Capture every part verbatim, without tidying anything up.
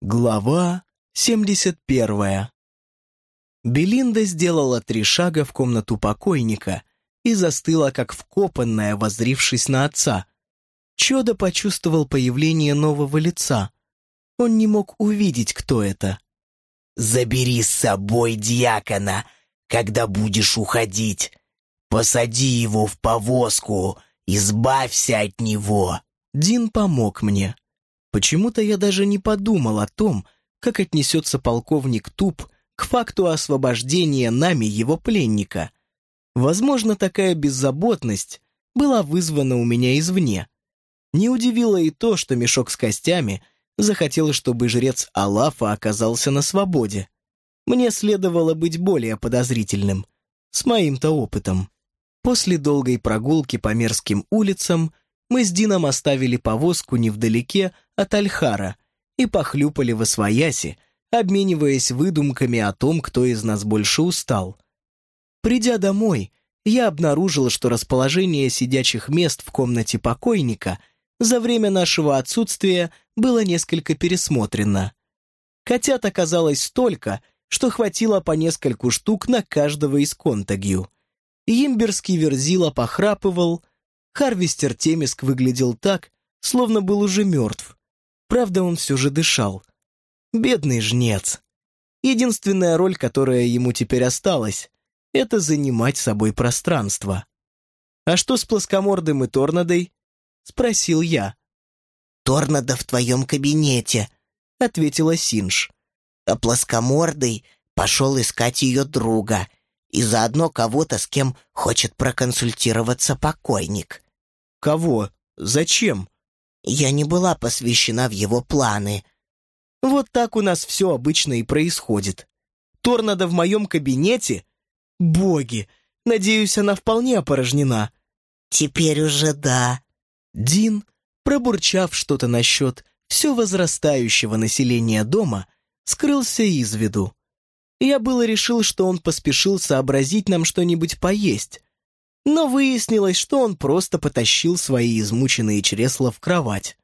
Глава семьдесят первая. Белинда сделала три шага в комнату покойника и застыла, как вкопанная, воззрившись на отца. Чодо почувствовал появление нового лица. Он не мог увидеть, кто это. «Забери с собой дьякона, когда будешь уходить. Посади его в повозку, избавься от него». Дин помог мне. Почему-то я даже не подумал о том, как отнесется полковник Туп к факту освобождения нами его пленника. Возможно, такая беззаботность была вызвана у меня извне. Не удивило и то, что мешок с костями захотел, чтобы жрец Алафа оказался на свободе. Мне следовало быть более подозрительным, с моим-то опытом. После долгой прогулки по мерзким улицам мы с Дином оставили повозку невдалеке от Альхара и похлюпали восвояси, обмениваясь выдумками о том, кто из нас больше устал. Придя домой, я обнаружил, что расположение сидячих мест в комнате покойника за время нашего отсутствия было несколько пересмотрено. Котят оказалось столько, что хватило по нескольку штук на каждого из Контагью. Имберский Верзила похрапывал, Харвестер Темиск выглядел так, словно был уже мертв. Правда, он все же дышал. Бедный жнец. Единственная роль, которая ему теперь осталась, это занимать собой пространство. «А что с плоскомордым и Торнадой?» — спросил я. «Торнадо в твоем кабинете», — ответила Синж. «А плоскомордый пошел искать ее друга и заодно кого-то, с кем хочет проконсультироваться покойник». «Кого? Зачем?» «Я не была посвящена в его планы». «Вот так у нас все обычно и происходит. Торнадо в моем кабинете? Боги, надеюсь, она вполне опорожнена». «Теперь уже да». Дин, пробурчав что-то насчет все возрастающего населения дома, скрылся из виду. Я было решил, что он поспешил сообразить нам что-нибудь поесть, но выяснилось, что он просто потащил свои измученные чресла в кровать.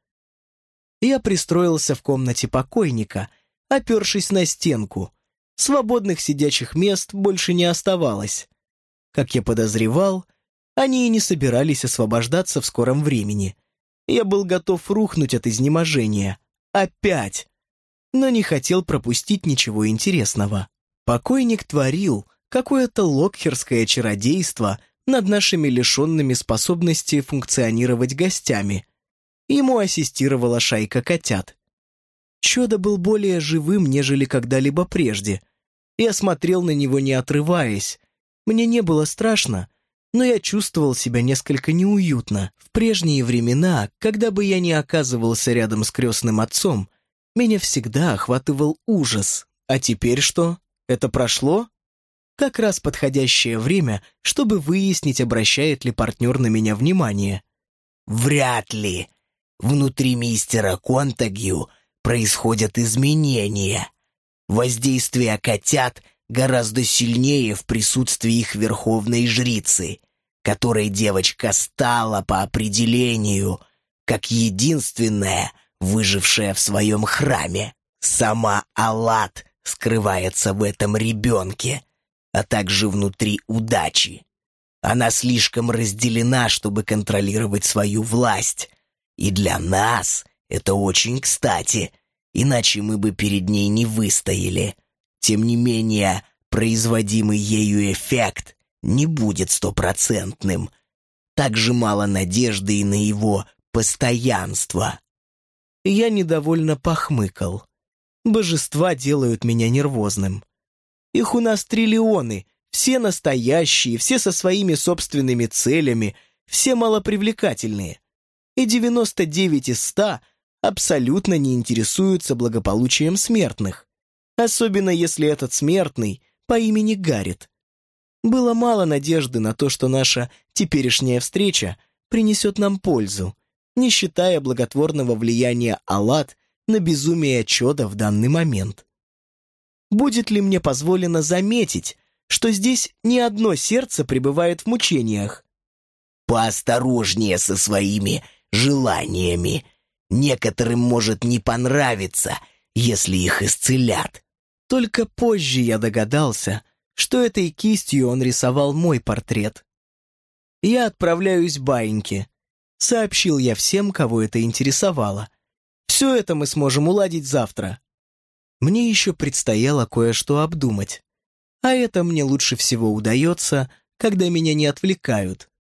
Я пристроился в комнате покойника, опершись на стенку. Свободных сидячих мест больше не оставалось. Как я подозревал, они и не собирались освобождаться в скором времени. Я был готов рухнуть от изнеможения. Опять! Но не хотел пропустить ничего интересного. Покойник творил какое-то локхерское чародейство над нашими лишенными способности функционировать гостями. Ему ассистировала шайка котят. Чодо был более живым, нежели когда-либо прежде. Я смотрел на него, не отрываясь. Мне не было страшно, но я чувствовал себя несколько неуютно. В прежние времена, когда бы я ни оказывался рядом с крестным отцом, меня всегда охватывал ужас. А теперь что? Это прошло? Как раз подходящее время, чтобы выяснить, обращает ли партнер на меня внимание. «Вряд ли. Внутри мистера Контагью происходят изменения. Воздействие котят гораздо сильнее в присутствии их верховной жрицы, которой девочка стала по определению, как единственная, выжившая в своем храме. Сама Аллат скрывается в этом ребенке, а также внутри удачи. Она слишком разделена, чтобы контролировать свою власть. И для нас это очень кстати, иначе мы бы перед ней не выстояли. Тем не менее, производимый ею эффект не будет стопроцентным. Так же мало надежды и на его постоянство». Я недовольно похмыкал. Божества делают меня нервозным. Их у нас триллионы, все настоящие, все со своими собственными целями, все малопривлекательные. И девяносто девять из ста абсолютно не интересуются благополучием смертных. Особенно если этот смертный по имени Гаррет. Было мало надежды на то, что наша теперешняя встреча принесет нам пользу, не считая благотворного влияния Аллат на безумие Чодо в данный момент. Будет ли мне позволено заметить, что здесь ни одно сердце пребывает в мучениях? «Поосторожнее со своими желаниями. Некоторым может не понравиться, если их исцелят. Только позже я догадался, что этой кистью он рисовал мой портрет. «Я отправляюсь баиньки», — сообщил я всем, кого это интересовало. «Все это мы сможем уладить завтра». Мне еще предстояло кое-что обдумать. А это мне лучше всего удается, когда меня не отвлекают.